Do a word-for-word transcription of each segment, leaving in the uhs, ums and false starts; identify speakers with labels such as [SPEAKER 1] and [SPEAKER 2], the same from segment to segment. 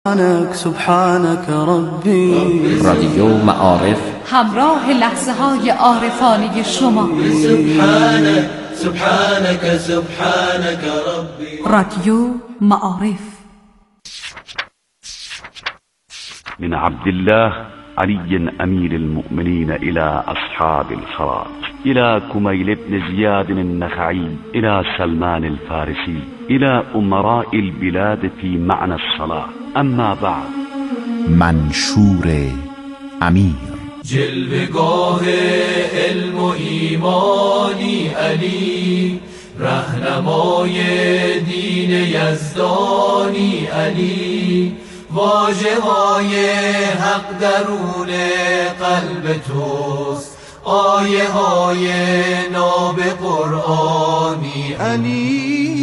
[SPEAKER 1] سبحانك ربي.
[SPEAKER 2] رادیو معارف
[SPEAKER 3] همراه لحظه های عارفانه شما.
[SPEAKER 1] سبحانك سبحانك سبحانك ربي.
[SPEAKER 3] رادیو معارف.
[SPEAKER 4] من عبد الله علي أمير المؤمنين إلى أصحاب الخراط، إلى كميل بن زياد النخعي، إلى سلمان الفارسي، إلى أمراء البلاد في معنى الصلاة. اما بعد.
[SPEAKER 5] منشور امیر.
[SPEAKER 6] جلوه‌گاه علم و ایمانی علی، رهنمای دین یزدانی علی، واژه‌های حق درون قلب توست، آیه های ناب قرآنی علی.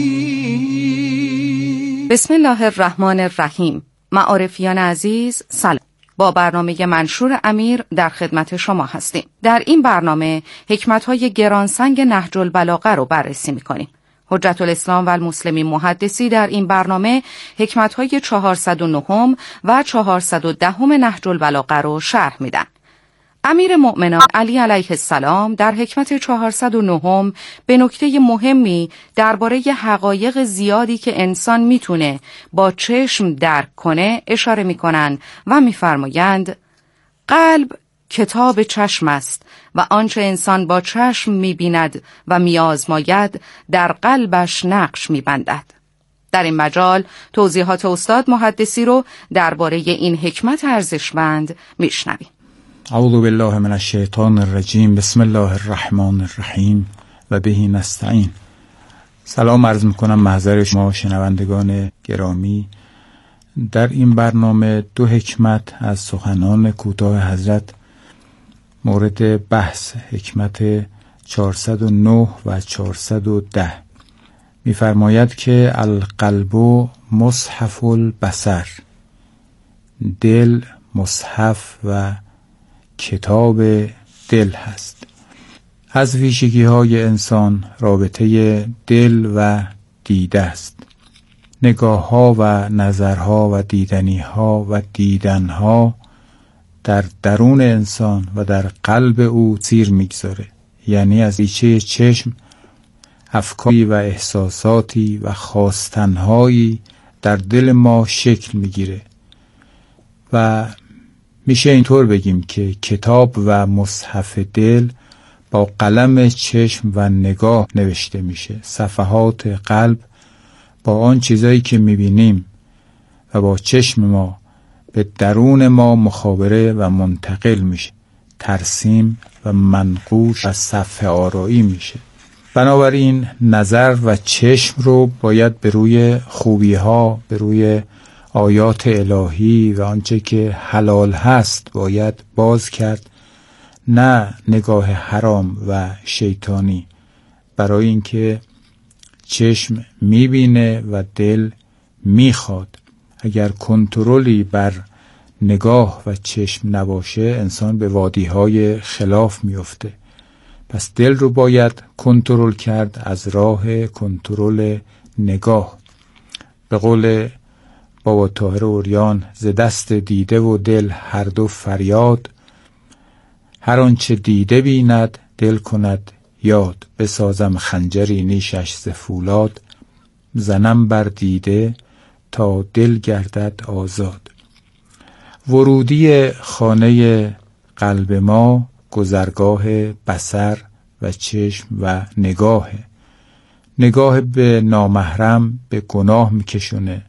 [SPEAKER 3] بسم الله الرحمن الرحیم. معارفیان عزیز سلام. با برنامه منشور امیر در خدمت شما هستیم. در این برنامه حکمت‌های گرانسنگ نهج البلاغه رو بررسی می‌کنیم. حجت الاسلام و المسلمین محدثی در این برنامه حکمت‌های چهارصد و نه و چهارصد و ده نهج البلاغه رو شرح میدن. امیر مؤمنان علی علیه السلام در حکمت چهارصد و نه به نکته مهمی درباره حقایق زیادی که انسان میتونه با چشم درک کنه اشاره میکنن و میفرمایند قلب کتاب چشم است و آنچه انسان با چشم میبیند و میآزماید در قلبش نقش میبندد. در این مجال توضیحات استاد محدثی رو درباره این حکمت ارزشمند میشنویم.
[SPEAKER 5] اعوذ بالله من الشیطان الرجیم. بسم الله الرحمن الرحیم و به نستعین. سلام عرض میکنم محضر شما شنوندگان گرامی. در این برنامه دو حکمت از سخنان کوتاه حضرت مورد بحث، حکمت چهارصد و نه و چهارصد و ده، میفرماید که القلب مصحف البصر، دل مصحف و کتاب دل هست. از ویژگی های انسان رابطه دل و دیده است. نگاه ها و نظرها و دیدنی ها و دیدن ها در درون انسان و در قلب او تیر میگذاره. یعنی از ریشه چشم افکاری و احساساتی و خواستنهایی در دل ما شکل میگیره و میشه اینطور بگیم که کتاب و مصحف دل با قلم چشم و نگاه نوشته میشه. صفحات قلب با آن چیزایی که میبینیم و با چشم ما به درون ما مخابره و منتقل میشه، ترسیم و منقوش و صفحه آرایی میشه. بنابراین نظر و چشم رو باید به روی خوبی ها، به روی آیات الهی و آنچه که حلال هست باید باز کرد، نه نگاه حرام و شیطانی، برای اینکه چشم میبینه و دل میخواد. اگر کنترلی بر نگاه و چشم نباشه انسان به وادیهای خلاف میفته. پس دل رو باید کنترل کرد از راه کنترل نگاه. به قول بابا طاهر عریان ز دست دیده و دل هر دو فریاد، هر آنچه دیده بیند دل کند یاد، بسازم خنجری نیشش ز فولاد، زنم بر دیده تا دل گردد آزاد. ورودی خانه قلب ما گذرگاه بصر و چشم و نگاه. نگاه به نامحرم به گناه میکشونه.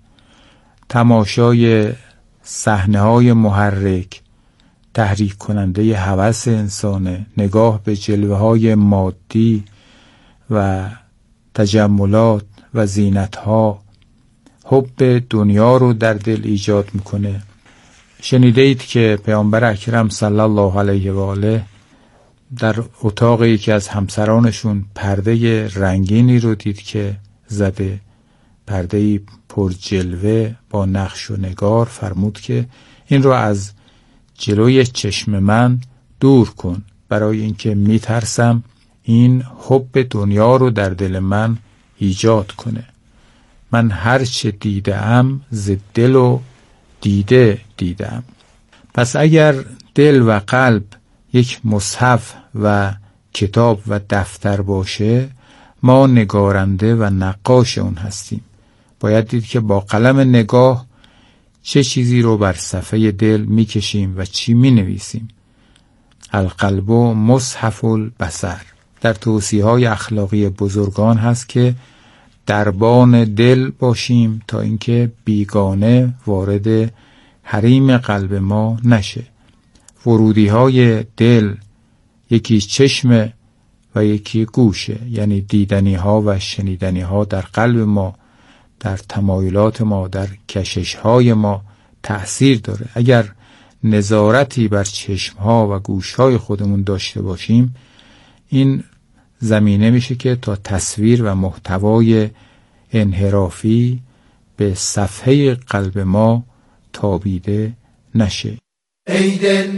[SPEAKER 5] تماشای صحنه‌های محرک تحریک کننده هوس انسانه. نگاه به جلوه‌های مادی و تجملات و زینت‌ها حب دنیا رو در دل ایجاد میکنه. شنیده اید که پیامبر اکرم صلی الله علیه و آله در اتاق یکی از همسرانشون پرده رنگینی رو دید که زده، پرده‌ای پر جلوه با نقش و نگار. فرمود که این رو از جلوی چشم من دور کن، برای اینکه میترسم این حب دنیا رو در دل من ایجاد کنه. من هر چه دیدم ز دل و دیده دیدم. پس اگر دل و قلب یک مصحف و کتاب و دفتر باشه، ما نگارنده و نقاش اون هستیم. باید دید که با قلم نگاه چه چیزی رو بر صفحه دل میکشیم و چی مینویسیم. القلب مصحف البصر. در توصیه‌های اخلاقی بزرگان هست که دربان دل باشیم تا اینکه بیگانه وارد حریم قلب ما نشه. ورودی‌های دل یکی چشم و یکی گوشه، یعنی دیدنی ها و شنیدنی ها در قلب ما، در تمایلات ما، در کشش های ما تأثیر داره. اگر نظارتی بر چشم ها و گوش های خودمون داشته باشیم، این زمینه میشه که تا تصویر و محتوای انحرافی به صفحه قلب ما تابیده نشه.
[SPEAKER 6] ای دل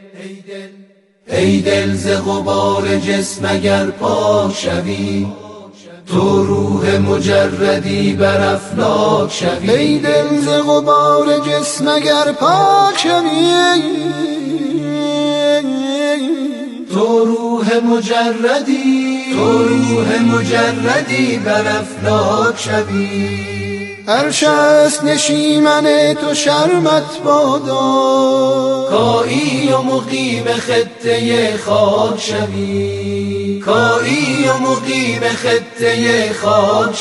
[SPEAKER 6] ای دل ز غبار جسم اگر پاک شوی، تو روح مجردی بر افلاک شوی.
[SPEAKER 7] ای دل ز غبار جسم اگر پاک شوی،
[SPEAKER 6] تو روح مجردی تو روح مجردی بر افلاک شوی.
[SPEAKER 7] عرش است نشیمن تو شرمت بادا،
[SPEAKER 6] کایی و مقیم خطه خاک شوی. کایی و مقیم خطه خاک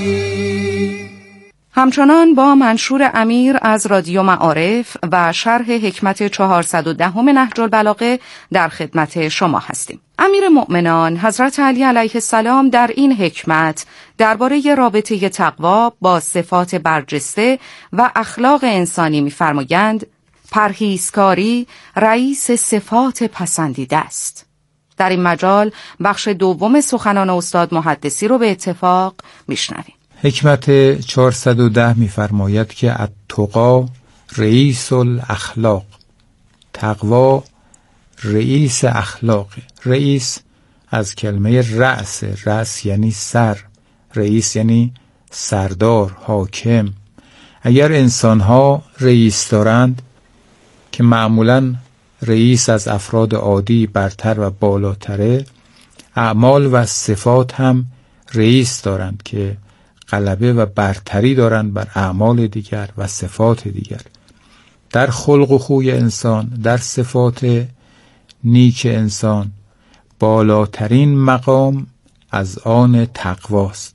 [SPEAKER 6] شوی.
[SPEAKER 3] همچنان با منشور امیر از رادیو معارف و شرح حکمت چهارصد و ده نهج البلاغه در خدمت شما هستیم. امیر مؤمنان حضرت علی علیه السلام در این حکمت درباره رابطه تقوا با صفات برجسته و اخلاق انسانی می‌فرمایند: پرهیزکاری رئیس صفات پسندیده است. در این مجال بخش دوم سخنان استاد محدثی رو به اتفاق میشنویم.
[SPEAKER 5] حکمت چهارصد و ده می‌فرماید که التقی رئیس الاخلاق. تقوا رئیس اخلاق. رئیس از کلمه رأس. رأس یعنی سر. رئیس یعنی سردار، حاکم. اگر انسان‌ها رئیس دارند که معمولاً رئیس از افراد عادی برتر و بالاتره، اعمال و صفات هم رئیس دارند که غلبه و برتری دارند بر اعمال دیگر و صفات دیگر. در خلق و خوی انسان، در صفات نیک انسان، بالاترین مقام از آن تقواست.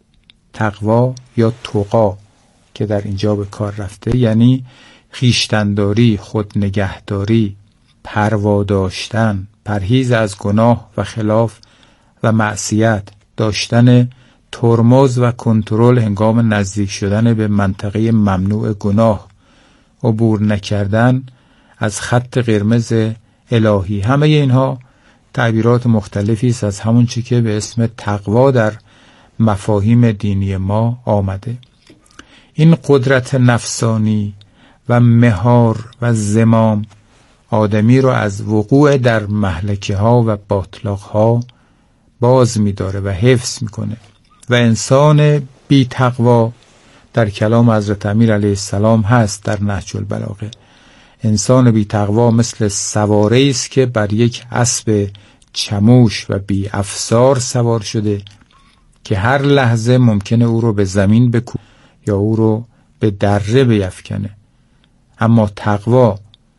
[SPEAKER 5] تقوا یا تقا که در اینجا به کار رفته، یعنی خویشتن‌داری، خود نگهداری، پروا داشتن، پرهیز از گناه و خلاف و معصیت، داشتن ترمز و کنترل هنگام نزدیک شدن به منطقه ممنوع گناه، عبور نکردن از خط قرمز الهی. همه اینها تعبیرات مختلفی است از همون چی که به اسم تقوا در مفاهیم دینی ما آمده. این قدرت نفسانی و مهار و زمام آدمی رو از وقوع در مهلکه ها و باطلاق ها باز می داره و حفظ می کنه. و انسان بی تقوا در کلام حضرت امیر علیه السلام هست در نهج البلاغه. انسان بی تقوا مثل سواره است که بر یک اسب چموش و بی افسار سوار شده که هر لحظه ممکنه او رو به زمین بکوبه یا او رو به دره بیفکنه. اما تقوا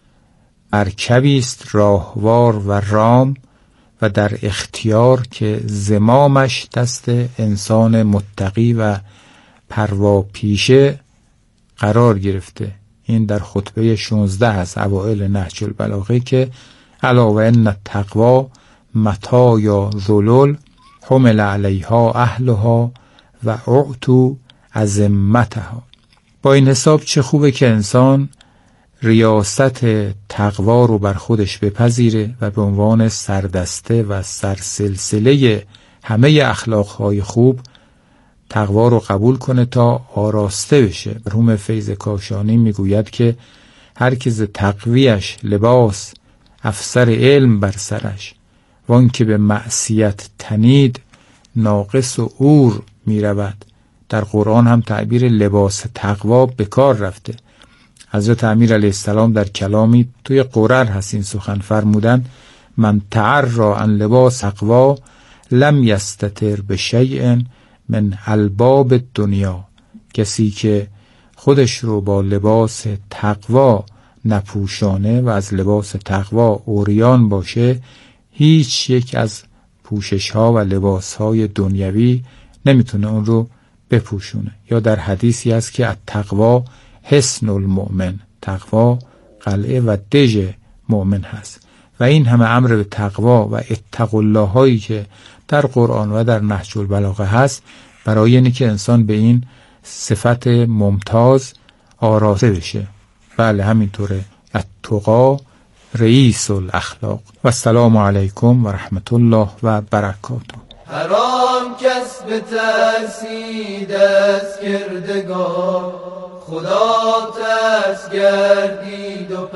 [SPEAKER 5] مرکبی است راهوار و رام و در اختیار که زمامش دست انسان متقی و پرواپیشه قرار گرفته. این در خطبه شانزده از اوائل نهج البلاغه که علاوه ان التقوا متاع ذلل حمل علیها اهلها و اعطوا عظمتها. با این حساب چه خوبه که انسان ریاست تقوا رو بر خودش بپذیره و به عنوان سردسته و سرسلسله همه اخلاقهای خوب تقوا رو قبول کنه تا آراسته بشه. مرحوم فیض کاشانی میگوید که هر کی ز تقویش لباس افسر علم بر سرش، وان که به معصیت تنید ناقص و عور می رود. در قرآن هم تعبیر لباس تقوا به کار رفته. حضرت امیر علیه السلام در کلامی توی قرآن هست این سخن فرمودن: من تعرّا عن لباس تقوا لم یستتر بشیء من الباب دنیا. کسی که خودش رو با لباس تقوا نپوشانه و از لباس تقوا عریان باشه، هیچ یک از پوشش ها و لباس های دنیوی نمیتونه اون رو بپوشونه. یا در حدیثی هست که التقوا حصن المؤمن، تقوا قلعه و دژ مؤمن هست. و این همه امر به تقوا و اتقوا الله هایی که در قرآن و در نهج البلاغه هست برای اینه که انسان به این صفت ممتاز آراسته بشه. بله همینطوره. التقا رئیس الاخلاق. و السلام علیکم و رحمت الله و برکاته.
[SPEAKER 6] حرام کس به ترسی دست کردگار، خدا ترس گردید و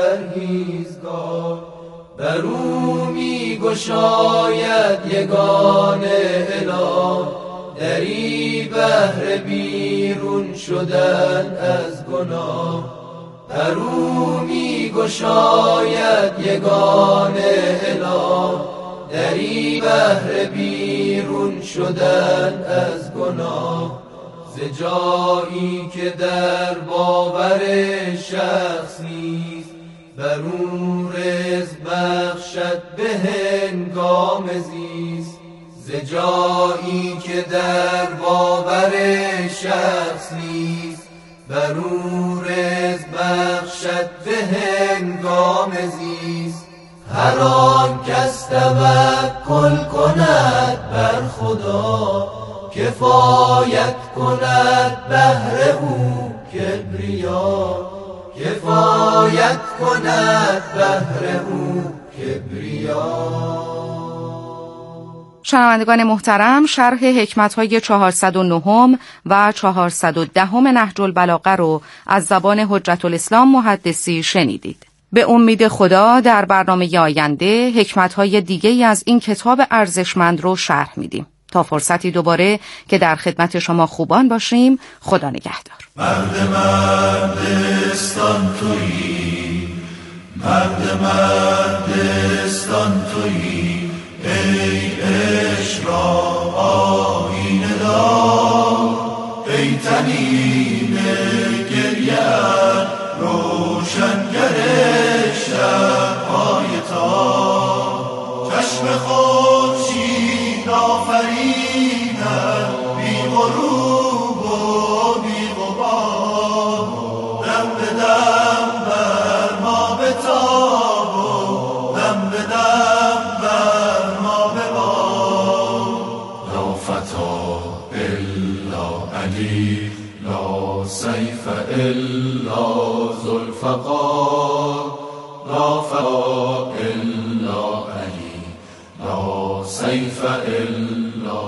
[SPEAKER 6] پرهیزگار. بر او می گشاید یگان اله، دری بهر بیرون شدن از گناه. بر او می گشاید یگان اله، دری بهر بیرون شدن از گناه. ز جایی که در باور شخص نیست، بر او رزق بخشد به هنگام زیست. ز جایی که در باور شخص نیست، بر او رزق بخشد به هنگام زیست. هر آن کس توکل کند بر خدا، کفایت کند بهر او کبریا. کفایت کند بهر او کبریا.
[SPEAKER 3] شنوندگان محترم، شرح حکمت‌های چهارصد و نه و چهارصد و ده نهج البلاغه رو از زبان حجت الاسلام محدثی شنیدید. به امید خدا در برنامه آینده حکمت‌های دیگه‌ای از این کتاب ارزشمند رو شرح میدیم. تا فرصتی دوباره که در خدمت شما خوبان باشیم، خدا نگهدار.
[SPEAKER 1] مرد مردستان تویی، مرد مردستان تویی، ای عشق را آیینه دار. ای تنین گریه‌ات روشنگر شب‌های تار. چشم خورشید آفریند بی غروب و بی غبار. دم به دم بر ما بتاب و دم به دم بر ما ببار. لا فتا الا علی، لا سیف الا ذوالفقار. لا فتا الا علی، لا سیف الا.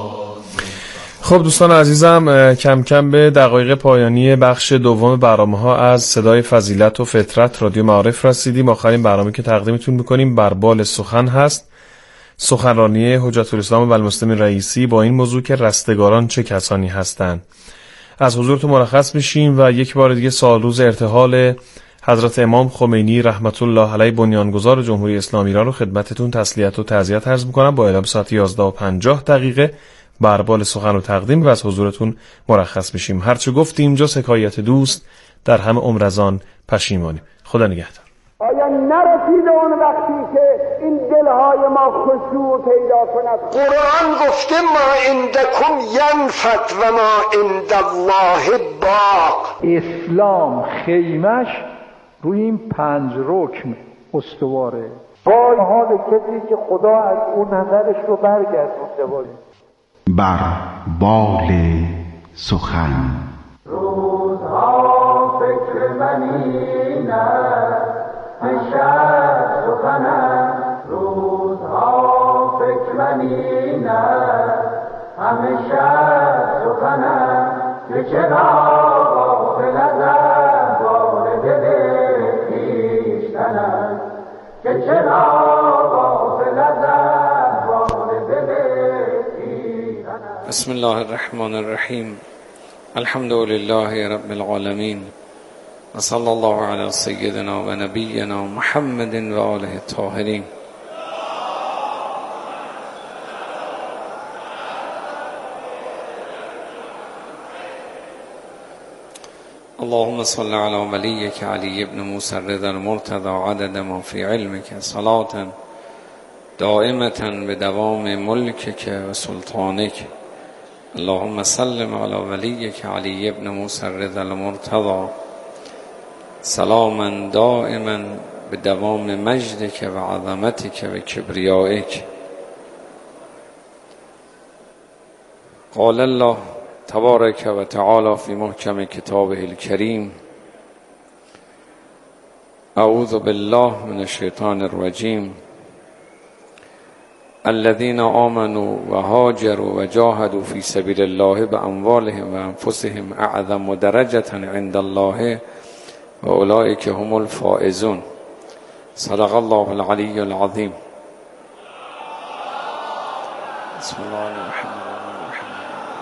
[SPEAKER 8] خب دوستان عزیزم، کم کم به دقایق پایانی بخش دوم برنامه‌ها از صدای فضیلت و فطرت رادیو معارف رسیدیم. آخرین برنامه که تقدیمتون می‌کنیم بر بال سخن هست، سخنرانی حجت الاسلام و المسلمین رئیسی با این موضوع که رستگاران چه کسانی هستند. از حضورتون مرخص میشیم و یک بار دیگه سال روز ارتحال حضرت امام خمینی رحمت الله علیه بنیانگذار جمهوری اسلامی ایران رو خدمتتون تسلیت و تعزیت عرض می‌کنم. با اعلام ساعت یازده و پنجاه دقیقه بر بال سخن رو تقدیم و از حضورتون مرخص میشیم. هرچه گفتیم جز حکایت دوست، در همه عمر از آن پشیمانیم. خدا نگهدار.
[SPEAKER 9] آیا نرسیده اون وقتی که این دلهای ما خشوع پیدا کند؟ قرآن گفته ما عندکم ینفد و ما عند الله باق.
[SPEAKER 10] اسلام خیمش روی این پنج رکن استواره.
[SPEAKER 9] وای حال کسی که خدا از اون نظرش رو برگردونده باشه.
[SPEAKER 11] بر بال سخن
[SPEAKER 6] روزها فکر من این است، شب سخن است. روزها فکر من این است، همه شب سخن است. که چرا غافل از احوال دل خویشتن است، که چرا غافل از احوال دل خویشتن است.
[SPEAKER 12] بسم الله الرحمن الرحیم. الحمد لله رب العالمین و صلی الله علی سیدنا و نبینا محمد و آله الطاهرین. اللهم صل على وليك علي بن موسى الرضا المرتضى عدد ما في علمك صلاة دائمة بدوام ملكك وسلطانك. اللهم سلم على وليك علي بن موسى الرضا المرتضى سلاما دائما بدوام مجدك وعظمتك وكبريائك. قال الله تبارك وتعالى في محكم كتابه الكريم: أعوذ بالله من الشيطان الرجيم. الذين آمنوا وهاجروا وجاهدوا في سبيل الله بأموالهم وأنفسهم أعظم درجة عند الله وأولئك هم الفائزون. صدق الله العلي العظيم. بسم الله الرحمن الرحيم.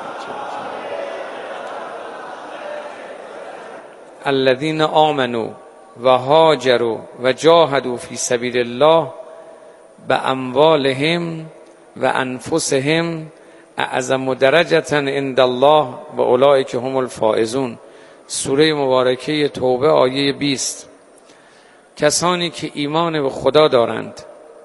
[SPEAKER 12] الذين آمنوا وهاجروا وجاهدوا في سبيل الله بأموالهم وأنفسهم أعظم درجة عند الله وأولئك هم الفائزون. سوره مبارکه توبه آیه بیست. کسانی که ایمان به خدا دارند،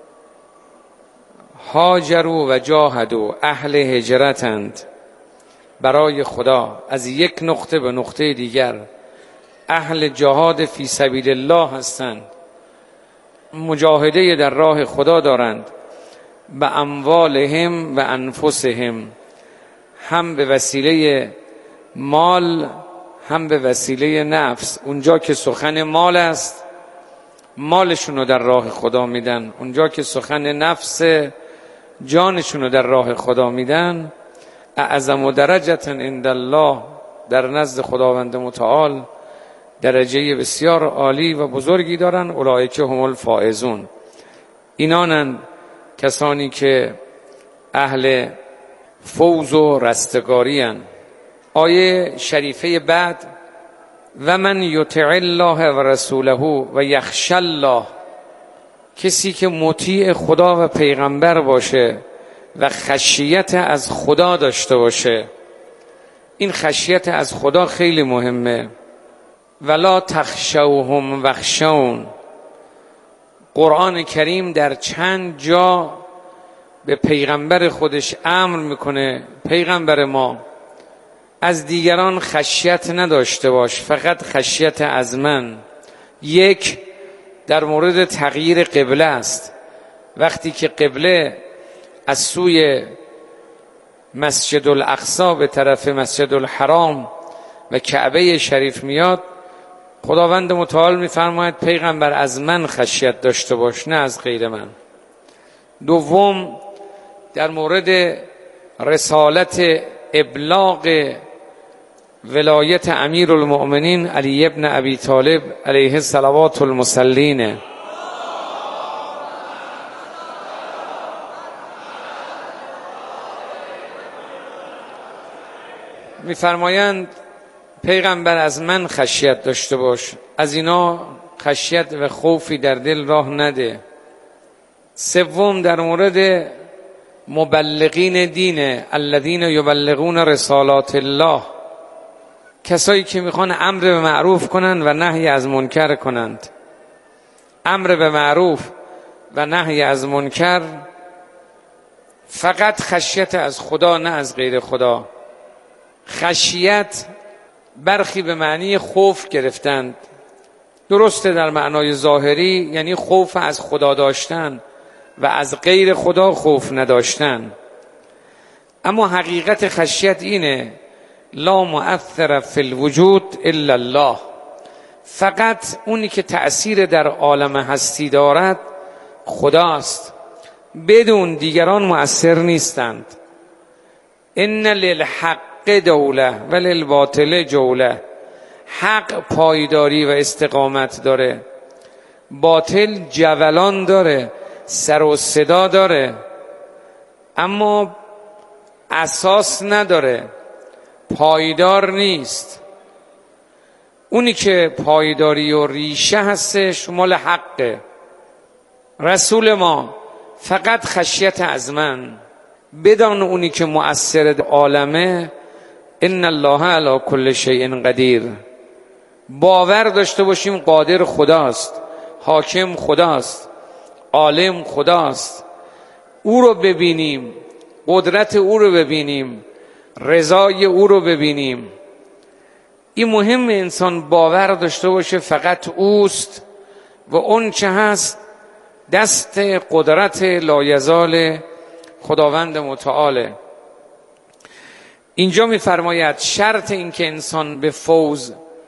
[SPEAKER 12] هاجروا و جاهدوا، اهل هجرتند برای خدا، از یک نقطه به نقطه دیگر اهل جهاد فی سبیل الله هستند، مجاهده در راه خدا دارند، به اموالهم و انفسهم، هم به وسیله مال هم به وسیله نفس. اونجا که سخن مال است مالشون رو در راه خدا میدن، اونجا که سخن نفس جانشون رو در راه خدا میدن. اعظم درجة عند الله، در نزد خداوند متعال درجه بسیار عالی و بزرگی دارن. اولئک هم الفائزون، اینانند کسانی که اهل فوز و رستگاری اند. آیه شریفه بعد: و من یطع الله و رسوله و یخشی الله، کسی که مطیع خدا و پیغمبر باشه و خشیت از خدا داشته باشه. این خشیت از خدا خیلی مهمه. ولا تخشوهم واخشون. قرآن کریم در چند جا به پیغمبر خودش امر میکنه: پیغمبر ما، از دیگران خشیت نداشته باش، فقط خشیت از من. یک، در مورد تغییر قبله است. وقتی که قبله از سوی مسجد الاقصی به طرف مسجد الحرام و کعبه شریف میاد، خداوند متعال میفرماید پیغمبر از من خشیت داشته باش، نه از غیر من. دوم، در مورد رسالت ابلاغ ولایت امیر المؤمنین علی ابن ابی طالب علیه الصلوات المسلین. میفرمایند پیغمبر از من خشیت داشته باش، از اینا خشیت و خوفی در دل راه نده. سوم، در مورد مبلغین دین، الذین یبلغون رسالات الله، کسایی که میخوان امر به معروف کنند و نهی از منکر کنند. امر به معروف و نهی از منکر فقط خشیت از خدا، نه از غیر خدا. خشیت برخی به معنی خوف گرفتند، درسته در معنای ظاهری، یعنی خوف از خدا داشتن و از غیر خدا خوف نداشتن. اما حقیقت خشیت اینه: لا مؤثر فی الوجود الا الله، فقط اونی که تأثیر در عالم هستی دارد خداست، بدون دیگران مؤثر نیستند. ان للحق دوله و للباطل جوله. حق پایداری و استقامت داره، باطل جولان داره، سر و صدا داره، اما اساس نداره، پایدار نیست. اونی که پایداری و ریشه هستش مال حقه. رسول ما فقط خشیت از من، بدان اونی که مؤثر عالمه، ان الله علی کل شیء قدیر. باور داشته باشیم قادر خداست، حاکم خداست، عالم خداست. او رو ببینیم، قدرت او رو ببینیم، رضای او رو ببینیم. این مهم انسان باور داشته باشه فقط اوست و اون چه هست دست قدرت لایزال خداوند متعاله. اینجا می‌فرماید شرط این که انسان به فوز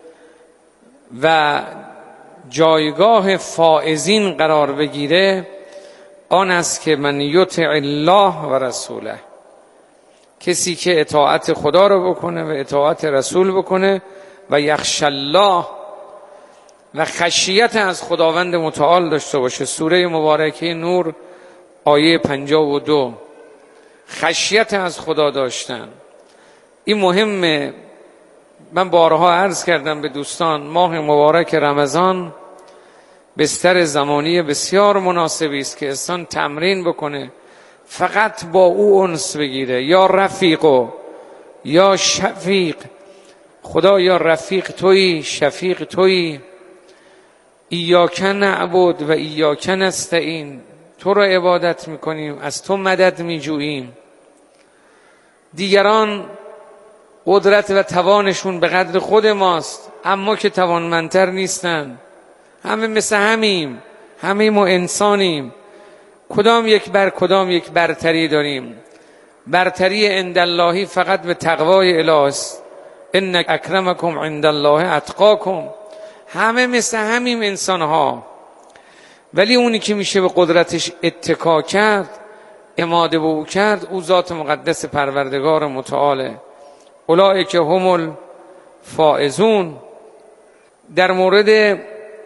[SPEAKER 12] و جایگاه فائزین قرار بگیره آن است که من یطع الله و رسوله، کسی که اطاعت خدا رو بکنه و اطاعت رسول بکنه و یخشی الله و خشیت از خداوند متعال داشته باشه. سوره مبارکه نور آیه پنجاه و دو. خشیت از خدا داشتن این مهمه. من بارها عرض کردم به دوستان ماه مبارک رمضان بستر زمانی بسیار مناسبی است که انسان تمرین بکنه فقط با او انس بگیره. یا رفیق و یا شفیق، خدا یا رفیق تویی، شفیق تویی. ایاک نعبد و ایاک نستعین، تو رو عبادت میکنیم، از تو مدد میجوییم. دیگران قدرت و توانشون به قدر خود ماست، اما که توانمندتر نیستن. همه مثل همیم، همه ما انسانیم. کدام یک بر کدام یک برتری داریم. برتری عند اللهی فقط به تقوای اله است. ان اکرمکم عند الله اتقاکم. همه مثل همیم انسان ها، ولی اونی که میشه به قدرتش اتکا کرد، اماده به او کرد، او ذات مقدس پروردگار متعاله. اولئک هم الفائزون. در مورد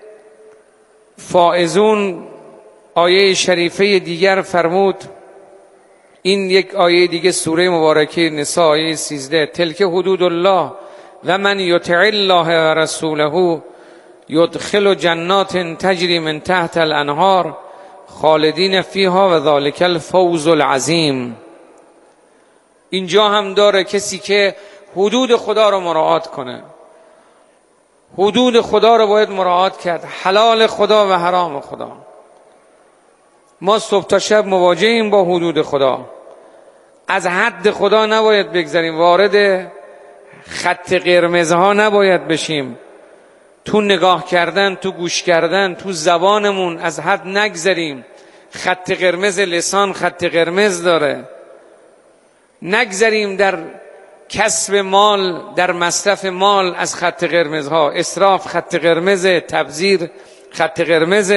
[SPEAKER 12] فائزون آیه شریفه دیگر فرمود، این یک آیه دیگه سوره مبارکه نساء آیه سیزده، تلک حدود الله و من یطع الله و رسوله یدخل جنات تجری من تحت الانهار خالدین فیها و ذلک الفوز العظیم. اینجا هم داره کسی که حدود خدا رو مراعات کنه. حدود خدا رو باید مراعات کرد، حلال خدا و حرام خدا. ما صبح تا شب مواجهیم با حدود خدا، از حد خدا نباید بگذریم، وارد خط قرمزها نباید بشیم. تو نگاه کردن، تو گوش کردن، تو زبانمون از حد نگذریم. خط قرمز لسان خط قرمز داره. نگذریم در کسب مال، در مصرف مال از خط قرمزها. اسراف خط قرمز، تبذیر خط قرمز،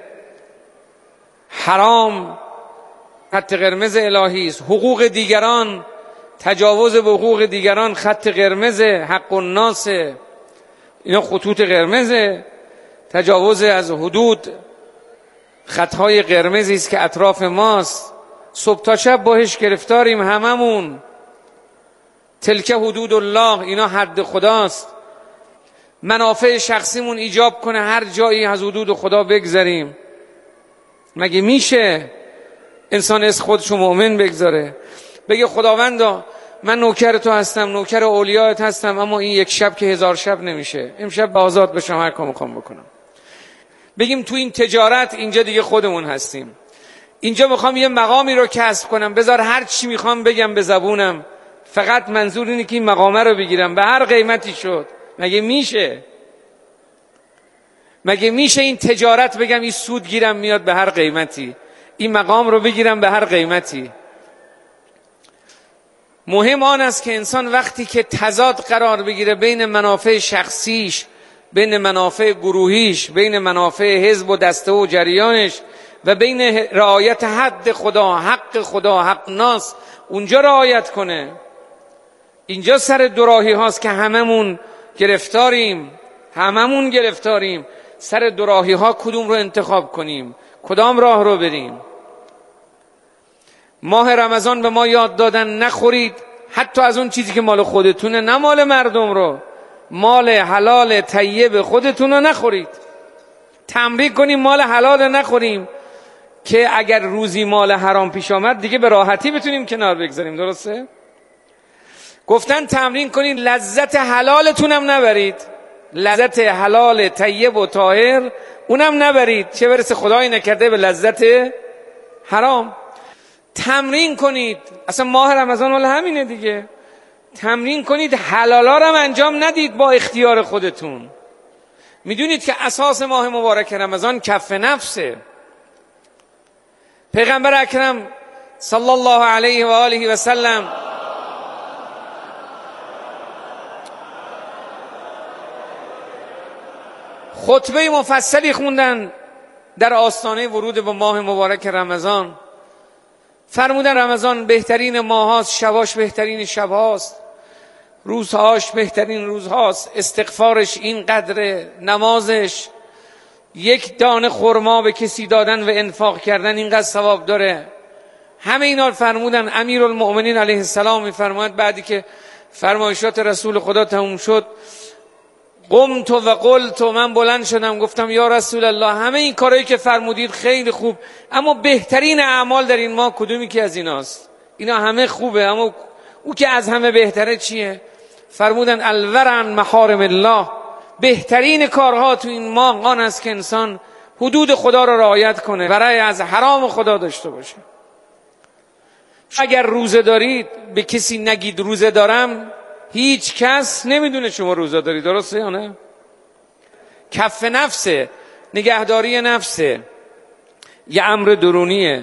[SPEAKER 12] حرام خط قرمز الهی است. حقوق دیگران، تجاوز به حقوق دیگران خط قرمز، حق الناس، اینا خطوط قرمزه. تجاوز از حدود خطهای قرمزی است که اطراف ماست، صبح تا شب باهاش گرفتاریم هممون. تلک حدود الله، اینا حد خداست. منافع شخصیمون ایجاب کنه هر جایی از حدود خدا بگذریم. مگه میشه انسان از خودشو مؤمن بگذاره، بگه خداوندا من نوکر تو هستم، نوکر اولیات هستم، اما این یک شب که هزار شب نمیشه، امشب آزاد بشم هر کار میخوام بکنم. بگیم تو این تجارت اینجا دیگه خودمون هستیم، اینجا میخوام یه مقامی رو کسب کنم، بذار هر چی میخوام بگم به زبونم، فقط منظور اینه که این مقامه رو بگیرم به هر قیمتی شد. مگه میشه؟ مگه میشه این تجارت بگم این سود گیرم میاد به هر قیمتی، این مقام رو بگیرم به هر قیمتی؟ مهم آن است که انسان وقتی که تضاد قرار بگیره بین منافع شخصیش، بین منافع گروهیش، بین منافع حزب و دسته و جریانش و بین رعایت حد خدا، حق خدا، حق ناس، اونجا رعایت کنه. اینجا سر دوراهی هاست که هممون گرفتاریم، هممون گرفتاریم. سر دوراهی ها کدوم رو انتخاب کنیم، کدام راه رو بریم؟ ماه رمضان به ما یاد دادن نخورید حتی از اون چیزی که مال خودتونه، نه مال مردم رو. مال حلال طیب خودتون رو نخورید. تمرین کنیم مال حلال رو نخوریم که اگر روزی مال حرام پیش آمد دیگه به راحتی بتونیم کنار بگذاریم. درسته؟ گفتن تمرین کنید لذت حلالتون هم نبرید، لذت حلال طیب و طاهر اونم نبرید، چه برسه خدای نکرده به لذت حرام. تمرین کنید، اصلا ماه رمضان ولی همینه دیگه، تمرین کنید حلالا رو هم انجام ندید با اختیار خودتون. میدونید که اساس ماه مبارک رمضان کف نفسه. پیغمبر اکرم صلی الله علیه و آله و سلم خطبه مفصلی خوندن در آستانه ورود به ماه مبارک رمضان. فرمودن رمضان بهترین ماه هاست، شباش بهترین شب هاست، روزهاش بهترین روزهاست، استغفارش این قدره، نمازش، یک دانه خرما به کسی دادن و انفاق کردن اینقدر ثواب داره. همه اینا فرمودن. امیرالمؤمنین علیه السلام میفرماید بعدی که فرمایشات رسول خدا تموم شد، قمت و قلت، و من بلند شدم گفتم یا رسول الله همه این کارهایی که فرمودید خیلی خوب، اما بهترین اعمال در این ماه کدومی که از ایناست؟ اینا همه خوبه، اما او که از همه بهتره چیه؟ فرمودن الورع عن محارم الله، بهترین کارها تو این ماه آن است که انسان حدود خدا را رعایت کنه، برای از حرام خدا داشته باشه. اگر روزه دارید به کسی نگید روزه دارم، هیچ کس نمیدونه شما روزه دارید. درسته یا نه؟ کف نفسه، نگهداری نفسه، یه امر درونیه.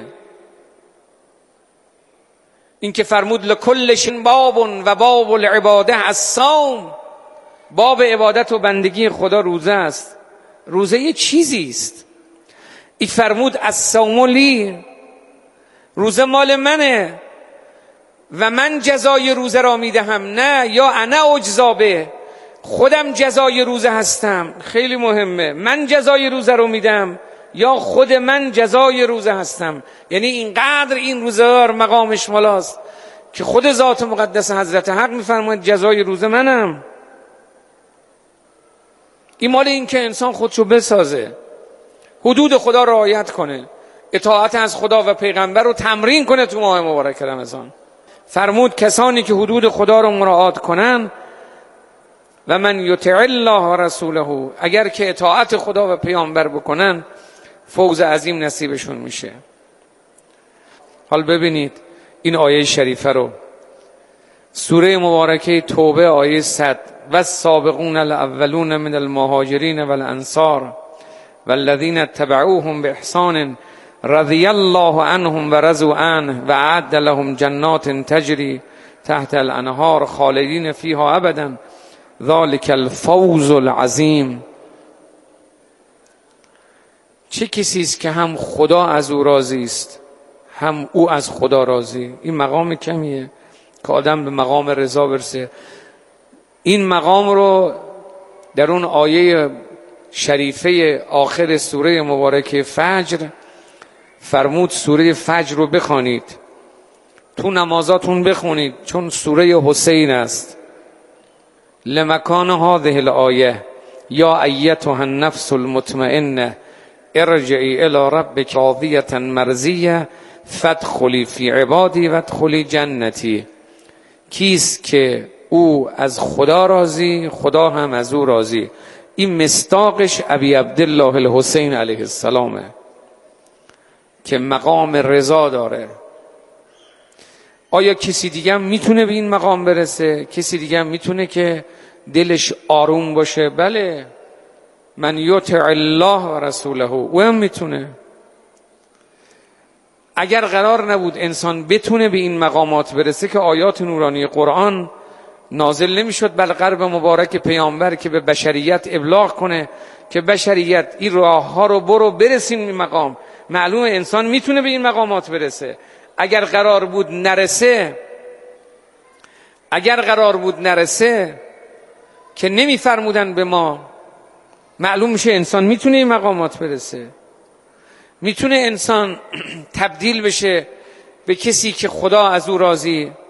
[SPEAKER 12] این که فرمود لکل شین باب و باب العباده الصوم، باب عبادت و بندگی خدا روزه است. روزه یه چیزی است. این فرمود الصوم لی، روزه مال منه و من جزای روزه را میدهم، نه یا انا اجزا به، خودم جزای روزه هستم. خیلی مهمه، من جزای روزه رو میدم یا خود من جزای روزه هستم. یعنی اینقدر این روزه‌دار مقامش مالاست که خود ذات مقدس حضرت حق میفرماید جزای روزه منم. این مال این که انسان خودشو بسازه، حدود خدا را رعایت کنه، اطاعت از خدا و پیغمبر رو تمرین کنه تو ماه مبارک رمضان. فرمود کسانی که حدود خدا رو مراعات کنن و من یطع الله رسوله، اگر که اطاعت خدا و پیامبر بکنن فوز عظیم نصیبشون میشه. حال ببینید این آیه شریفه رو، سوره مبارکه توبه آیه صد، و السابقون الاولون من المهاجرین والانصار والذین اتبعوهم باحسان رضی الله عنهم و رضوا عنه و اعد لهم جنات تجری تحت الانهار خالدین فیها ابدا ذلک الفوز العظیم. چه کسی است که هم خدا از او راضی است هم او از خدا راضی؟ این مقام کمیه که آدم به مقام رضا برسه. این مقام رو در اون آیه شریفه آخر سوره مبارکه فجر فرمود سوره فجر رو بخوانید، تو نمازاتون بخونید، چون سوره حسین است. لمکان هذه الآیه یا ایتها النفس المطمئنه ارجعی الی ربک راضیة مرضیه فادخلی فی عبادی وادخلی جنتی. کیست که او از خدا راضی خدا هم از او راضی. این مصداقش ابی عبدالله الحسین علیه السلامه که مقام رضا داره. آیا کسی دیگه هم میتونه به این مقام برسه؟ کسی دیگه هم میتونه که دلش آروم باشه؟ بله، من یطع الله و رسوله، او هم میتونه. اگر قرار نبود انسان بتونه به این مقامات برسه که آیات نورانی قرآن نازل نمیشد، بل قلب مبارک پیامبر که به بشریت ابلاغ کنه که بشریت این راه ها رو برو برسین این مقام. معلومه انسان میتونه به این مقامات برسه. اگر قرار بود نرسه اگر قرار بود نرسه که نمیفرمودن به ما، معلوم میشه انسان میتونه این مقامات برسه. میتونه انسان تبدیل بشه به کسی که خدا از او راضی